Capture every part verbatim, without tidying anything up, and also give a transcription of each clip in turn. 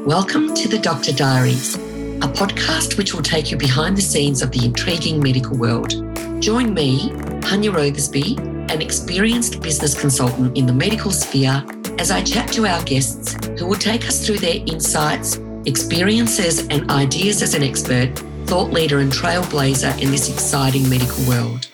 Welcome to the Doctor Diaries, a podcast which will take you behind the scenes of the intriguing medical world. Join me, Hanya Rothersby, an experienced business consultant in the medical sphere, as I chat to our guests who will take us through their insights, experiences and ideas as an expert, thought leader and trailblazer in this exciting medical world.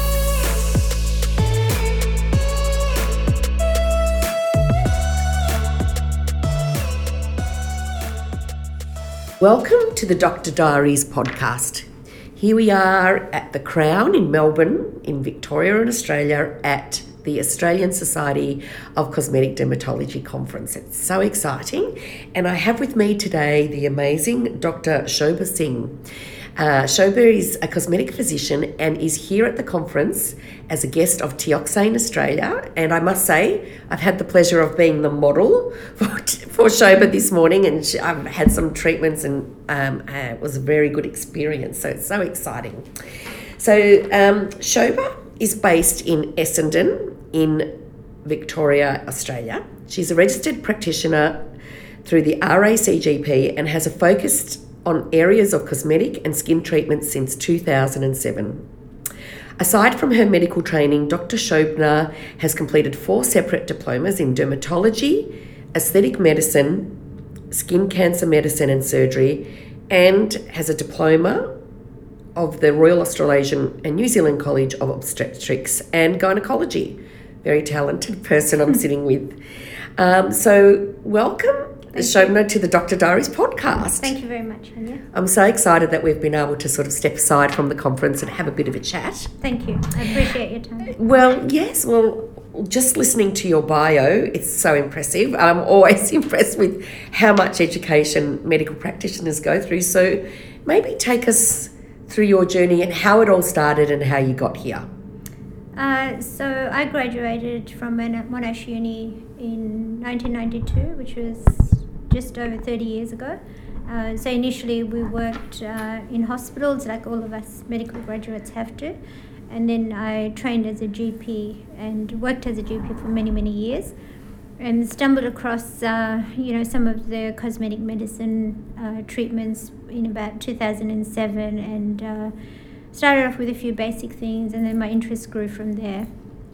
Welcome to the Doctor Diaries podcast. Here we are at the Crown in Melbourne, in Victoria in Australia, at the Australian Society of Cosmetic Dermatology Conference. It's so exciting. And I have with me today the amazing Doctor Shobha Singh. Uh, Shobha is a cosmetic physician and is here at the conference as a guest of Teoxane Australia. And I must say, I've had the pleasure of being the model for, for Shobha this morning, and she, I've had some treatments and um, uh, it was a very good experience. So it's so exciting. So um, Shobha is based in Essendon in Victoria, Australia. She's a registered practitioner through the R A C G P and has a focused on areas of cosmetic and skin treatment since two thousand seven. Aside from her medical training, Doctor Shobha has completed four separate diplomas in dermatology, aesthetic medicine, skin cancer medicine and surgery, and has a diploma of the Royal Australasian and New Zealand College of Obstetrics and Gynecology. Very talented person I'm sitting with. Um, so welcome, Shobha, to the Doctor Diaries podcast. Thank you very much, Hanya. I'm so excited that we've been able to sort of step aside from the conference and have a bit of a chat. Thank you. I appreciate your time. Well, yes, well, just listening to your bio, it's so impressive. I'm always impressed with how much education medical practitioners go through. So maybe take us through your journey and how it all started and how you got here. Uh, so I graduated from Monash Uni in nineteen ninety-two, which was just over thirty years ago. Uh, so initially we worked uh, in hospitals like all of us medical graduates have to. And then I trained as a G P and worked as a G P for many, many years. And stumbled across, uh, you know, some of the cosmetic medicine uh, treatments in about two thousand seven, and uh, started off with a few basic things, and then my interest grew from there.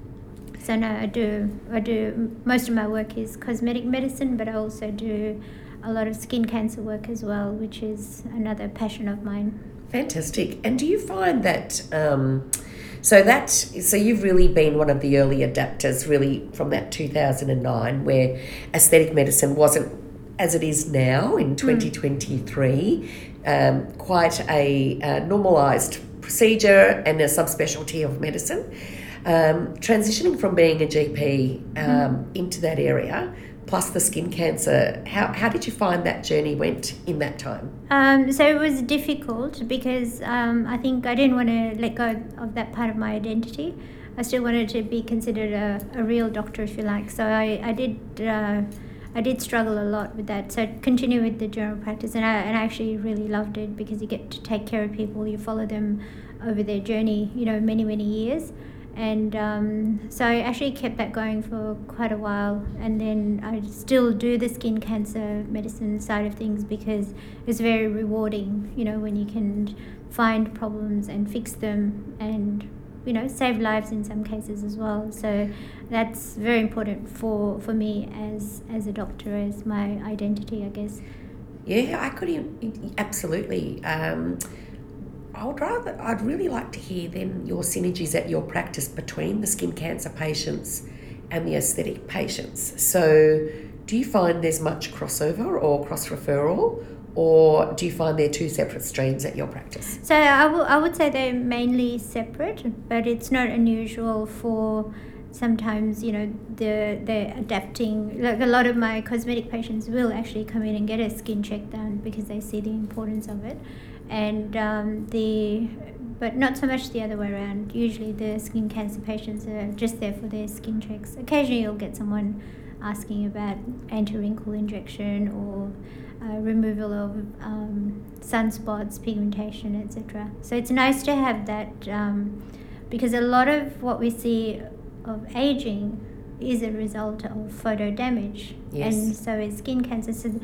So now I do, I do most of my work is cosmetic medicine, but I also do a lot of skin cancer work as well, which is another passion of mine. Fantastic. And do you find that? Um, So that, so you've really been one of the early adapters, really, from that two thousand nine, where aesthetic medicine wasn't as it is now in twenty twenty-three, mm. um, quite a uh, normalised procedure and a subspecialty of medicine. Um, transitioning from being a G P um, mm. into that area, plus the skin cancer, how how did you find that journey went in that time? Um, so it was difficult because um, I think I didn't want to let go of that part of my identity. I still wanted to be considered a, a real doctor, if you like. So I, I did uh, I did struggle a lot with that. So continue with the general practice, and I, and I actually really loved it because you get to take care of people, you follow them over their journey, you know, many, many years. And um, so I actually kept that going for quite a while, and then I still do the skin cancer medicine side of things because it's very rewarding, you know, when you can find problems and fix them and, you know, save lives in some cases as well. So that's very important for, for me as, as a doctor, as my identity, I guess. Yeah, I could absolutely. Um, I would rather, I'd really like to hear then your synergies at your practice between the skin cancer patients and the aesthetic patients. So do you find there's much crossover or cross-referral, or do you find they're two separate streams at your practice? So I, w- I would say they're mainly separate, but it's not unusual for sometimes, you know, the they're adapting. Like a lot of my cosmetic patients will actually come in and get a skin check done because they see the importance of it. And um, the, but not so much the other way around. Usually the skin cancer patients are just there for their skin checks. Occasionally you'll get someone asking about anti-wrinkle injection or uh, removal of um, sunspots, pigmentation, et cetera. So it's nice to have that um, because a lot of what we see of aging is a result of photo damage. Yes. And so is skin cancer. So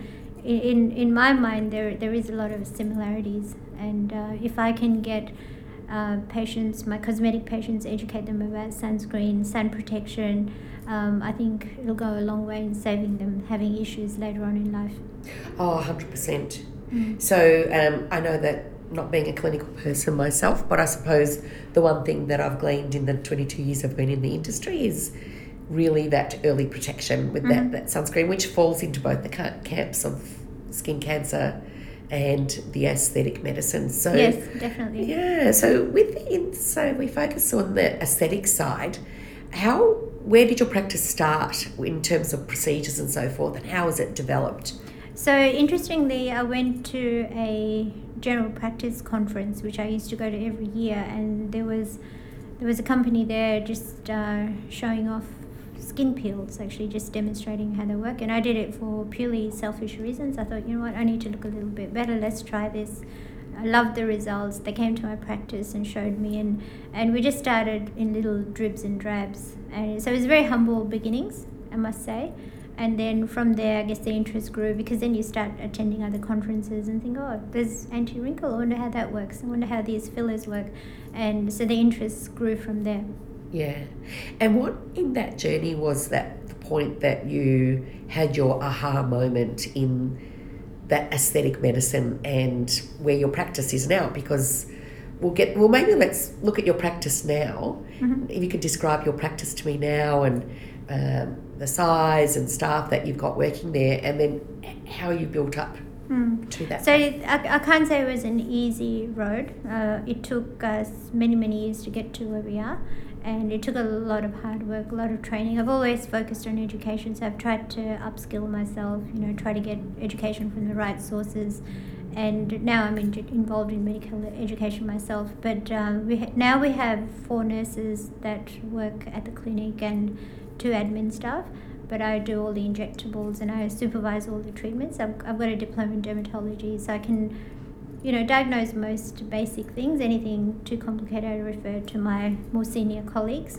in in my mind, there there is a lot of similarities, and uh, if I can get uh, patients, my cosmetic patients, educate them about sunscreen, sun protection, um, I think it'll go a long way in saving them having issues later on in life. Oh, one hundred percent. Mm. So um, I know that, not being a clinical person myself, but I suppose the one thing that I've gleaned in the twenty-two years I've been in the industry is really that early protection with Mm-hmm. that, that sunscreen, which falls into both the ca- camps of skin cancer and the aesthetic medicine. So Yes, definitely. yeah, so with the, so we focus on the aesthetic side. How, where did your practice start in terms of procedures and so forth, and how has it developed? So interestingly, I went to a general practice conference, which I used to go to every year, and there was there was a company there just uh, showing off skin peels, actually just demonstrating how they work. And I did it for purely selfish reasons. I thought, you know what, I need to look a little bit better. Let's try this. I loved the results. They came to my practice and showed me, and, and we just started in little dribs and drabs. And so it was very humble beginnings, I must say. And then from there, I guess the interest grew, because then you start attending other conferences and think, oh, there's anti-wrinkle. I wonder how that works. I wonder how these fillers work. And so the interest grew from there. Yeah. And what in that journey was that the point that you had your aha moment in that aesthetic medicine and where your practice is now? Because we'll get, well, maybe let's look at your practice now. Mm-hmm. If you could describe your practice to me now, and um, the size and staff that you've got working there, and then how you built up Mm. to that. So I, I can't say it was an easy road. Uh, it took us many, many years to get to where we are, and it took a lot of hard work, a lot of training. I've always focused on education, so I've tried to upskill myself, you know, try to get education from the right sources. And now I'm in, involved in medical education myself. But um, we ha- now we have four nurses that work at the clinic and two admin staff. But I do all the injectables and I supervise all the treatments. I've, I've got a diploma in dermatology, so I can, you know, diagnose most basic things. Anything too complicated, I refer to my more senior colleagues.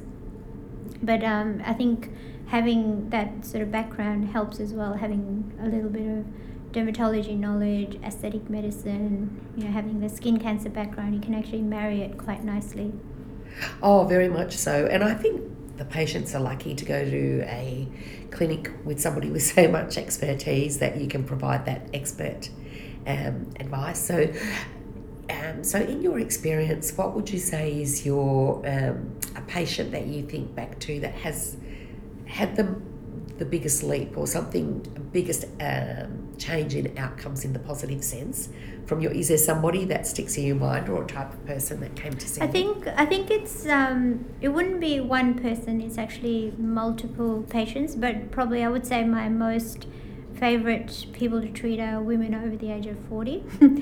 But um, I think having that sort of background helps as well, having a little bit of dermatology knowledge, aesthetic medicine, you know, having the skin cancer background, you can actually marry it quite nicely. Oh, very much so. And I think the patients are lucky to go to a clinic with somebody with so much expertise that you can provide that expert um, advice. So, um, so in your experience, what would you say is your um, a patient that you think back to that has had the the biggest leap or something, biggest um, change in outcomes in the positive sense from your, is there somebody that sticks in your mind, or a type of person that came to see I you? think I think it's um, it wouldn't be one person. It's actually multiple patients, but probably I would say my most favorite people to treat are women over the age of forty,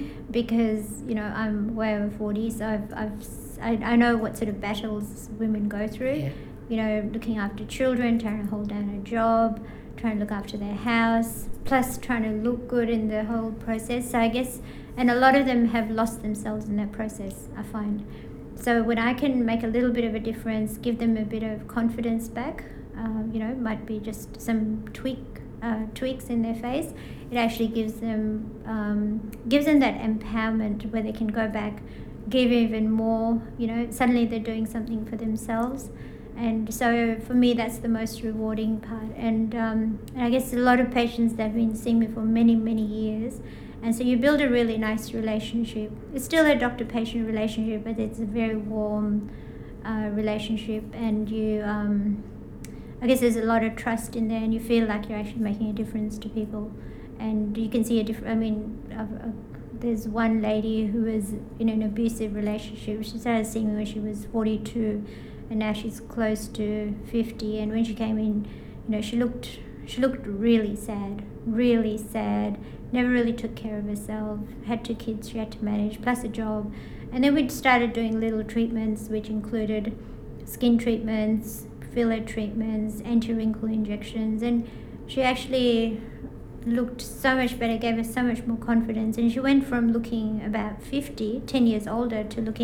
because you know I'm way over forty, so I've I've I, I know what sort of battles women go through. Yeah. You know, looking after children, trying to hold down a job, trying to look after their house, plus trying to look good in the whole process. So I guess, and a lot of them have lost themselves in that process, I find. So when I can make a little bit of a difference, give them a bit of confidence back, um, you know, it might be just some tweak, uh, tweaks in their face, it actually gives them, um, gives them that empowerment where they can go back, give even more, you know, suddenly they're doing something for themselves. And so for me, that's the most rewarding part. And, um, and I guess a lot of patients that have been seeing me for many, many years. And so you build a really nice relationship. It's still a doctor-patient relationship, but it's a very warm uh, relationship. And you, um, I guess there's a lot of trust in there, and you feel like you're actually making a difference to people. And you can see a different, I mean, I've, I've, there's one lady who was in an abusive relationship. She started seeing me when she was forty-two. And now she's close to fifty, and when she came in, you know, she looked she looked really sad, really sad, never really took care of herself, had two kids she had to manage, plus a job. And then we started doing little treatments, which included skin treatments, filler treatments, anti-wrinkle injections, and she actually looked so much better, gave her so much more confidence, and she went from looking about fifty, ten years older, to looking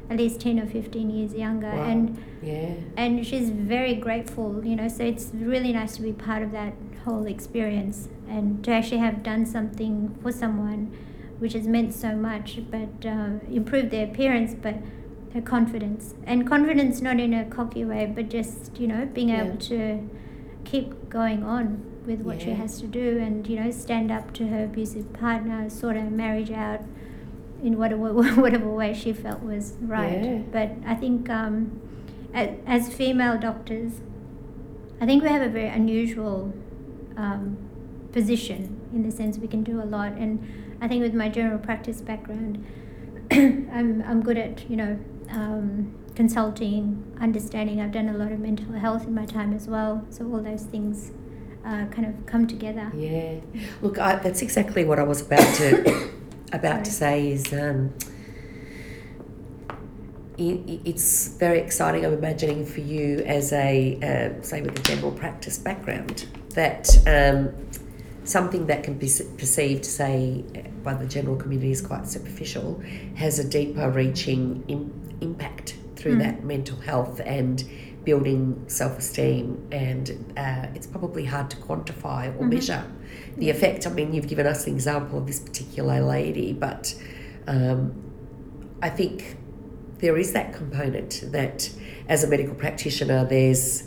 at least ten or fifteen years younger. Wow. And Yeah. and she's very grateful, you know, so it's really nice to be part of that whole experience and to actually have done something for someone which has meant so much, but uh, improved their appearance, but her confidence. And confidence not in a cocky way, but just, you know, being Yeah. able to keep going on with what she Yeah. has to do and, you know, stand up to her abusive partner, sort her marriage out in whatever whatever way she felt was right. Yeah. But I think um, as, as female doctors, I think we have a very unusual um, position in the sense we can do a lot. And I think with my general practice background, I'm I'm good at, you know, um, consulting, understanding. I've done a lot of mental health in my time as well. So all those things uh, kind of come together. Yeah. Look, I, that's exactly what I was about to about to say is um, it, it's very exciting, I'm imagining, for you as a, uh, say, with a general practice background, that um, something that can be perceived, say, by the general community as quite superficial, has a deeper reaching im- impact through mm. that mental health and building self-esteem, and uh, it's probably hard to quantify or mm-hmm. measure the effect. I mean, you've given us the example of this particular lady, but um, I think there is that component that as a medical practitioner there's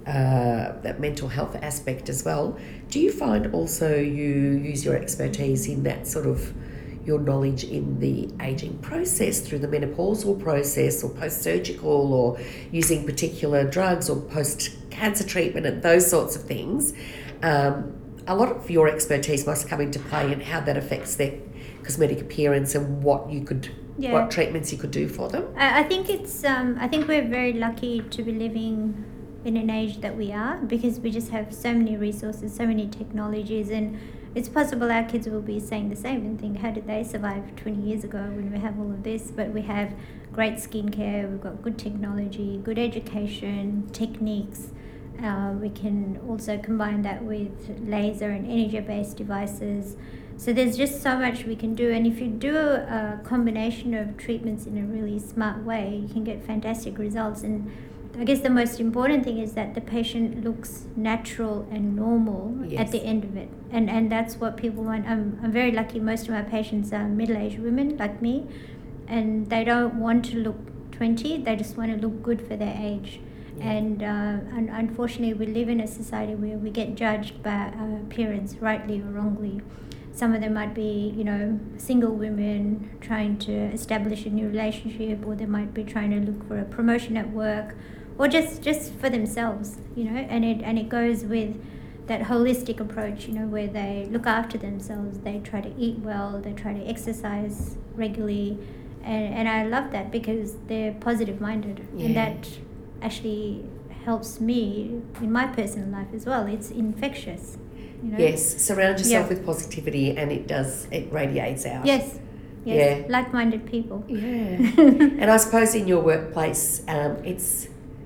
uh, that mental health aspect as well. Do you find also you use your expertise in that sort of your knowledge in the ageing process through the menopausal process or post-surgical or using particular drugs or post-cancer treatment and those sorts of things? Um, a lot of your expertise must come into play in how that affects their cosmetic appearance and what you could, yeah. what treatments you could do for them. I, I think it's, um, I think we're very lucky to be living in an age that we are, because we just have so many resources, so many technologies, and it's possible our kids will be saying the same and think, how did they survive twenty years ago when we have all of this? But we have great skincare, we've got good technology, good education, techniques. Uh, we can also combine that with laser and energy-based devices. So there's just so much we can do. And if you do a combination of treatments in a really smart way, you can get fantastic results. And I guess the most important thing is that the patient looks natural and normal yes. at the end of it. And and that's what people want. I'm, I'm very lucky. Most of my patients are middle-aged women like me, and they don't want to look twenty. They just want to look good for their age. Yeah. And, uh, and unfortunately, we live in a society where we get judged by our appearance, rightly or wrongly. Some of them might be, you know, single women trying to establish a new relationship, or they might be trying to look for a promotion at work, or just, just for themselves, you know, and it and it goes with that holistic approach, you know, where they look after themselves, they try to eat well, they try to exercise regularly, and, and I love that because they're positive-minded, yeah. and that actually helps me in my personal life as well. It's infectious. You know? Yes, surround yourself yeah. with positivity, and it does, it radiates out. Yes, yes, yeah. like-minded people. Yeah. And I suppose in your workplace, um, it's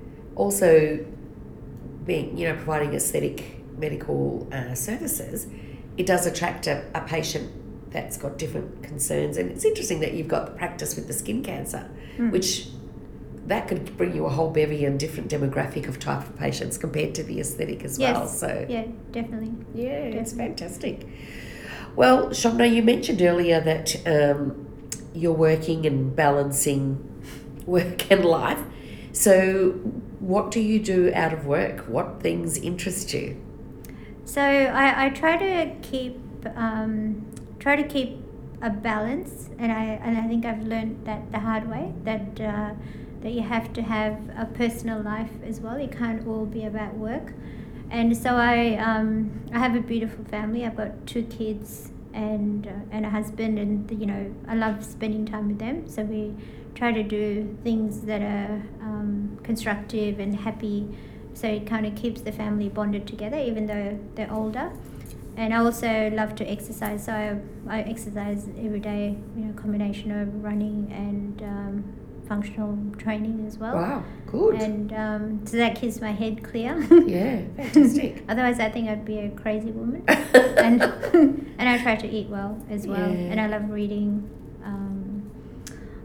also being, you know, providing aesthetic medical uh, services, it does attract a, a patient that's got different concerns. And it's interesting that you've got the practice with the skin cancer, mm. which that could bring you a whole bevy and different demographic of type of patients compared to the aesthetic as yes. well. So yeah, definitely. Yeah, definitely. It's fantastic. Well, Shobna, you mentioned earlier that um, you're working and balancing work and life. So what do you do out of work? What things interest you? So I, I try to keep um, try to keep a balance, and I and I think I've learned that the hard way, that uh, that you have to have a personal life as well. It can't all be about work. And so I um, I have a beautiful family. I've got two kids and uh, and a husband, and you know I love spending time with them. So we try to do things that are um, constructive and happy. So it kind of keeps the family bonded together, even though they're older. And I also love to exercise. So I, I exercise every day. You know, combination of running and um, functional training as well. Wow, good. And um, so that keeps my head clear. Yeah, fantastic. Otherwise, I think I'd be a crazy woman. and and I try to eat well as well. Yeah. And I love reading. Um,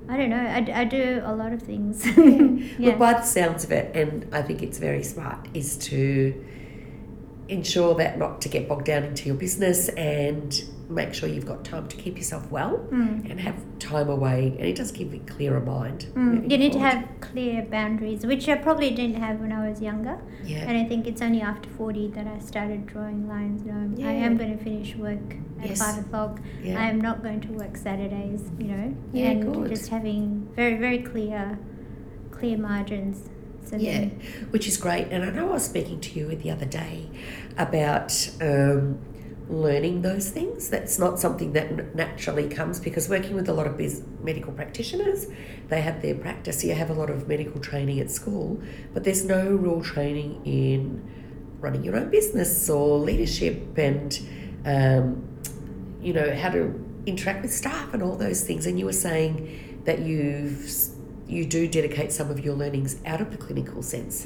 I don't know. I, I do a lot of things. Yeah. Yeah. Look, by the sounds of it, and I think it's very smart, is to ensure that not to get bogged down into your business and make sure you've got time to keep yourself well Mm. and have time away. And it does give you a clearer mind. Mm. moving You need to forward. have clear boundaries, which I probably didn't have when I was younger. Yeah. And I think it's only after forty that I started drawing lines. You know, I Yeah. am going to finish work at Yes. five o'clock. Yeah. I am not going to work Saturdays, you know. Yeah, and good. just having very, very clear, clear margins. So Yeah, then- which is great. And I know I was speaking to you the other day about um, learning those things. That's not something that n- naturally comes, because working with a lot of biz- medical practitioners, they have their practice. You have a lot of medical training at school, but there's no real training in running your own business or leadership and, um, you know, how to interact with staff and all those things. And you were saying that you've you do dedicate some of your learnings out of the clinical sense.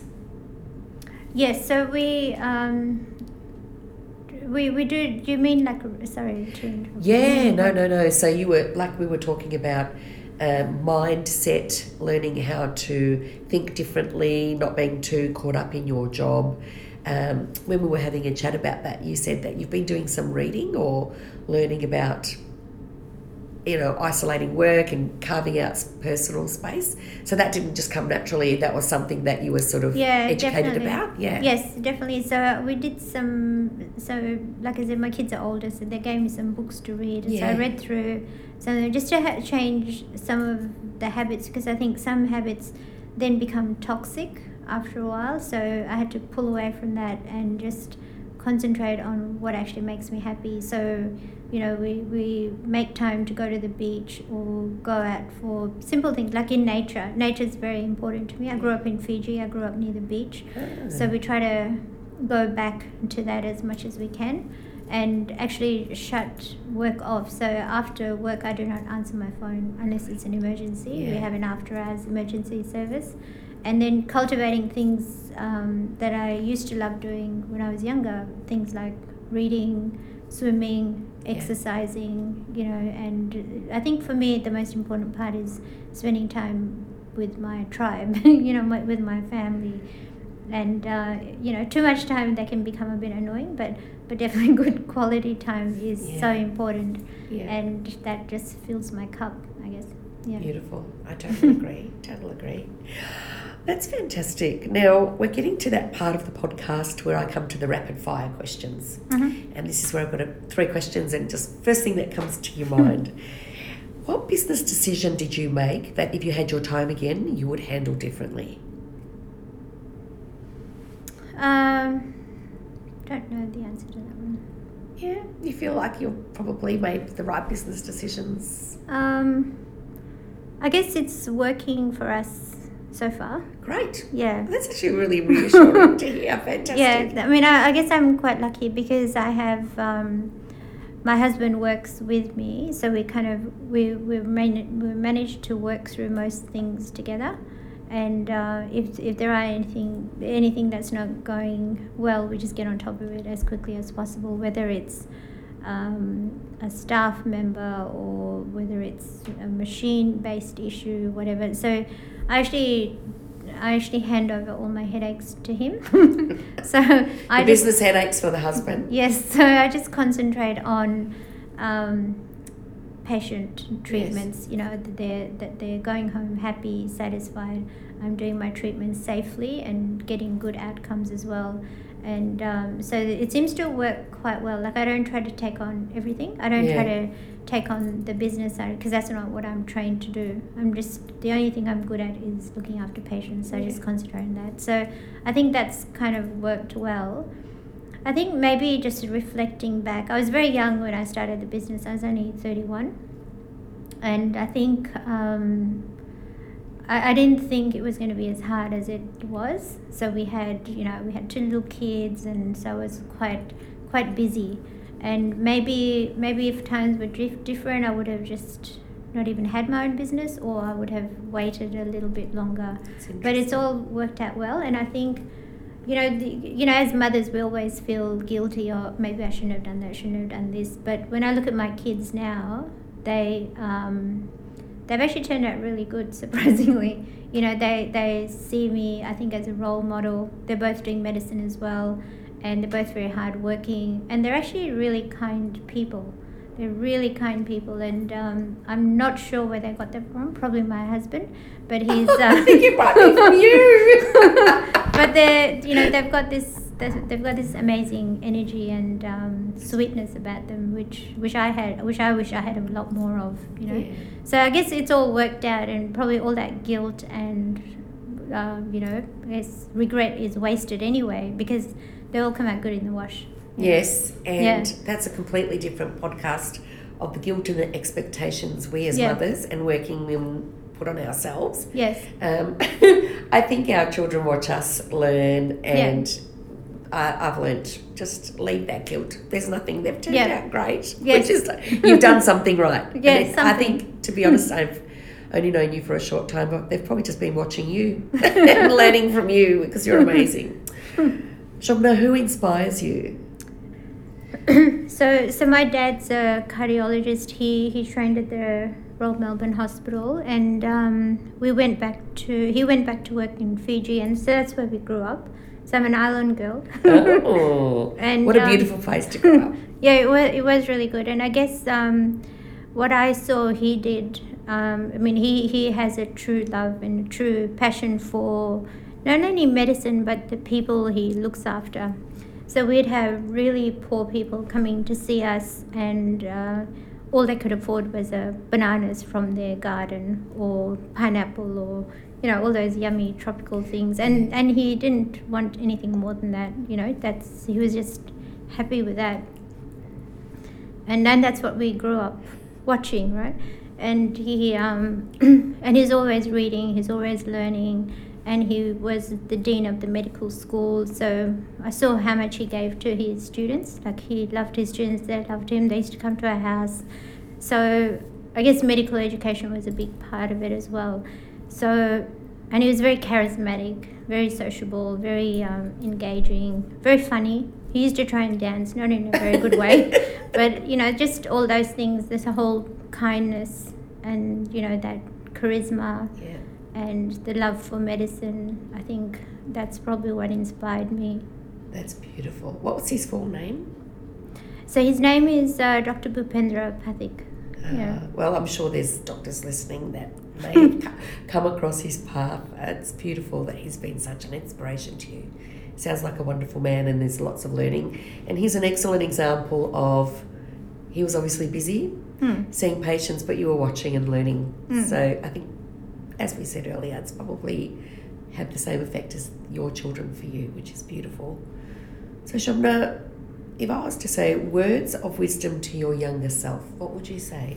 Yes, so we um, we we do. Do you mean like sorry to interrupt. Yeah, no, no, no. So you were, like we were talking about, uh, mindset, learning how to think differently, not being too caught up in your job. Um, when we were having a chat about that, you said that you've been doing some reading or learning about, you know, isolating work and carving out s- personal space. So that didn't just come naturally. That was something that you were sort of Yeah, educated definitely. about. Yeah. Yes, definitely. So we did some. So like I said, my kids are older, so they gave me some books to read, and so I Yeah. read through some just to ha- change some of the habits, because I think some habits then become toxic after a while. So I had to pull away from that and just concentrate on what actually makes me happy. So, you know, we, we make time to go to the beach or go out for simple things like in nature. Nature is very important to me. I grew up in Fiji. I grew up near the beach. Ah. So we try to go back to that as much as we can and actually shut work off. So after work, I do not answer my phone unless it's an emergency. We Yeah. have an after hours emergency service. And then cultivating things um, that I used to love doing when I was younger, things like reading, swimming, Yeah. exercising, you know, and I think for me the most important part is spending time with my tribe, you know, my, with my family. And, uh, you know, too much time that can become a bit annoying, but, but definitely good quality time is so Yeah. important. Yeah. And that just fills my cup, I guess. Yeah. Beautiful. I totally agree. Totally agree. That's fantastic. Now, we're getting to that part of the podcast where I come to the rapid fire questions. Mhm. And this is where I've got a, three questions, and just first thing that comes to your mind. What business decision did you make that if you had your time again, you would handle differently? Um, don't know the answer to that one. Yeah, you feel like you've probably made the right business decisions. Um, I guess it's working for us so far. Great. Yeah. That's actually really reassuring to hear. Fantastic. Yeah, I mean, I, I guess I'm quite lucky because I have um, my husband works with me, so we kind of we we man- we managed to work through most things together. And uh, if if there are anything anything that's not going well, we just get on top of it as quickly as possible. Whether it's um, a staff member or whether it's a machine-based issue, whatever. So I actually I actually hand over all my headaches to him. so The I just, business headaches for the husband. yes. So I just concentrate on um, patient treatments. You know that they're that they're going home happy, satisfied. I'm doing my treatments safely and getting good outcomes as well. And um, so it seems to work quite well. Like I don't try to take on everything. I don't Yeah. try to take on the business side because that's not what I'm trained to do. I'm just the only thing I'm good at is looking after patients. So I just Yeah. concentrate on that. So I think that's kind of worked well. I think maybe just reflecting back, I was very young when I started the business. I was only thirty-one, and I think um, I, I didn't think it was going to be as hard as it was. So we had, you know, we had two little kids, and so it was quite quite busy. And maybe maybe if times were dif- different, I would have just not even had my own business, or I would have waited a little bit longer. That's But it's interesting. all worked out well, and I think, you know, the, you know, as mothers, we always feel guilty, or maybe I shouldn't have done that, shouldn't have done this. But when I look at my kids now, they um, they've actually turned out really good, surprisingly. You know, they, they see me, I think, as a role model. They're both doing medicine as well, and they're both very hardworking, and they're actually really kind people. They're really kind people, and um, I'm not sure where they got that from. Probably my husband, but he's. Uh, I think it might be from you. But they're, you know, they've got this. They've got this amazing energy and um, sweetness about them, which which I had, which I wish I had a lot more of. You know, Yeah. so I guess it's all worked out, and probably all that guilt and uh, you know, I guess regret is wasted anyway, because they all come out good in the wash. Yes, and Yeah. that's a completely different podcast of the guilt and the expectations we as Yeah. mothers and working women put on ourselves. Yes. Um, I think our children watch us learn, and I, I've learnt just leave that guilt. There's nothing. They've turned Yeah. out great. Yes. Which is, you've done something right. Yeah, And it- I something. think, to be honest, I've only known you for a short time, but they've probably just been watching you and learning from you, because you're amazing. Shobna, who inspires you? So, so my dad's a cardiologist. He he trained at the Royal Melbourne Hospital, and um, we went back to he went back to work in Fiji, and so that's where we grew up. So I'm an island girl. Oh, And, what a um, beautiful place to grow up. Yeah, it was it was really good, and I guess um, what I saw he did. Um, I mean, he he has a true love and a true passion for not only medicine but the people he looks after. So we'd have really poor people coming to see us, and uh, all they could afford was uh, bananas from their garden, or pineapple, or you know, all those yummy tropical things. And and he didn't want anything more than that. You know, that's he was just happy with that. And then that's what we grew up watching, right? And he um, and he's always reading, he's always learning. And he was the dean of the medical school, so I saw how much he gave to his students. Like, he loved his students, they loved him, they used to come to our house. So I guess medical education was a big part of it as well. So, and he was very charismatic, very sociable, very um, engaging, very funny. He used to try and dance, not in a very good way, but you know, just all those things. There's a whole kindness and, you know, that charisma. Yeah. And the love for medicine. I think that's probably what inspired me. That's beautiful. What was his full name? So his name is uh, Doctor Bhupendra Pathik. Uh, Yeah. Well, I'm sure there's doctors listening that may have co- come across his path. It's beautiful that he's been such an inspiration to you. Sounds like a wonderful man, and there's lots of learning. And he's an excellent example of, he was obviously busy Hmm. seeing patients, but you were watching and learning. Mm. So I think, as we said earlier, it's probably had the same effect as your children for you, which is beautiful. So Shobna, if I was to say words of wisdom to your younger self, what would you say?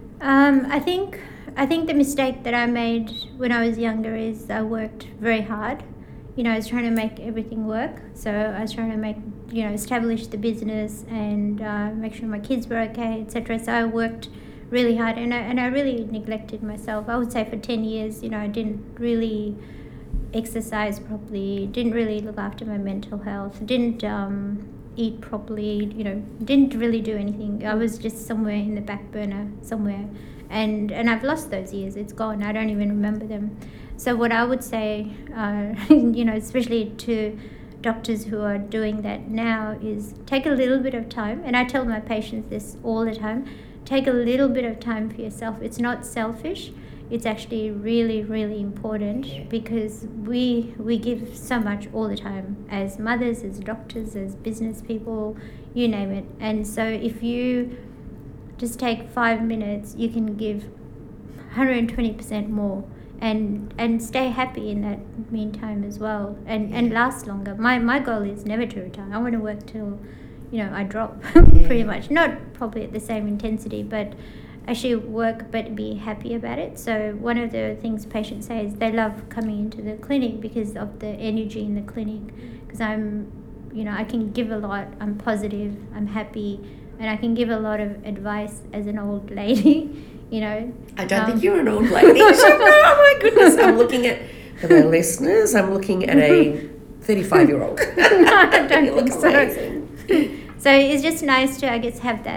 Um, I think I think the mistake that I made when I was younger is I worked very hard. You know, I was trying to make everything work. So I was trying to make, you know, establish the business and uh, make sure my kids were okay, et cetera. So I worked really hard, and I, and I really neglected myself. I would say for ten years, you know, I didn't really exercise properly, didn't really look after my mental health, didn't um, eat properly, you know, didn't really do anything. I was just somewhere in the back burner, somewhere. And, and I've lost those years. It's gone. I don't even remember them. So what I would say, uh, you know, especially to doctors who are doing that now, is take a little bit of time. And I tell my patients this all the time. Take a little bit of time for yourself. It's not selfish. It's actually really, really important, Yeah. because we we give so much all the time as mothers, as doctors, as business people, you name it. And so if you just take five minutes, you can give one hundred twenty percent more, and and stay happy in that meantime as well, and, and last longer. My my goal is never to retire. I want to work till, you know, I drop, pretty much. Not probably at the same intensity, but actually work but be happy about it. So one of the things patients say is they love coming into the clinic because of the energy in the clinic, because I'm, you know, I can give a lot, I'm positive, I'm happy, and I can give a lot of advice as an old lady, you know. I don't Um, think you're an old lady. Oh my goodness, I'm looking at, for the listeners, I'm looking at a thirty-five-year-old. I don't You look think so. amazing. So it's just nice to, I guess, have that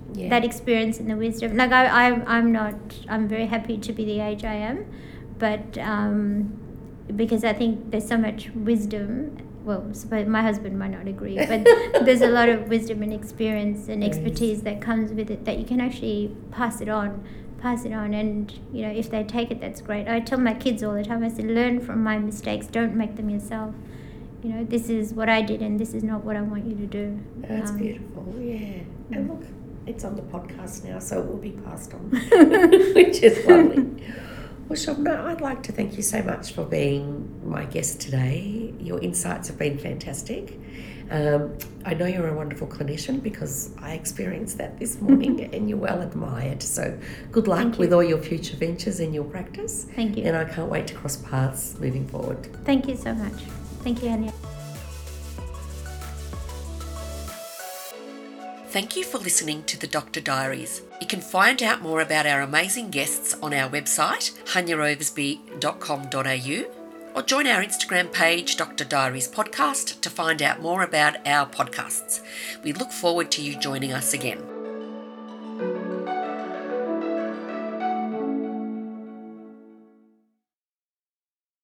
Yeah. that experience and the wisdom. Like I, I, I'm not. I'm very happy to be the age I am, but um, because I think there's so much wisdom. Well, suppose my husband might not agree, but there's a lot of wisdom and experience and expertise that comes with it that you can actually pass it on, pass it on, and you know if they take it, that's great. I tell my kids all the time. I say, learn from my mistakes. Don't make them yourself. You know, this is what I did, and this is not what I want you to do. That's Um, beautiful. Yeah. yeah. And look, it's on the podcast now, so it will be passed on, which is lovely. Well, Shobna, I'd like to thank you so much for being my guest today. Your insights have been fantastic. Um, I know you're a wonderful clinician because I experienced that this morning and you're well admired. So good luck Thank you. with all your future ventures in your practice. Thank you. And I can't wait to cross paths moving forward. Thank you so much. Thank you, Anya. Thank you for listening to the Doctor Diaries. You can find out more about our amazing guests on our website, hanya oversby dot com dot a u, or join our Instagram page, Doctor Diaries Podcast, to find out more about our podcasts. We look forward to you joining us again.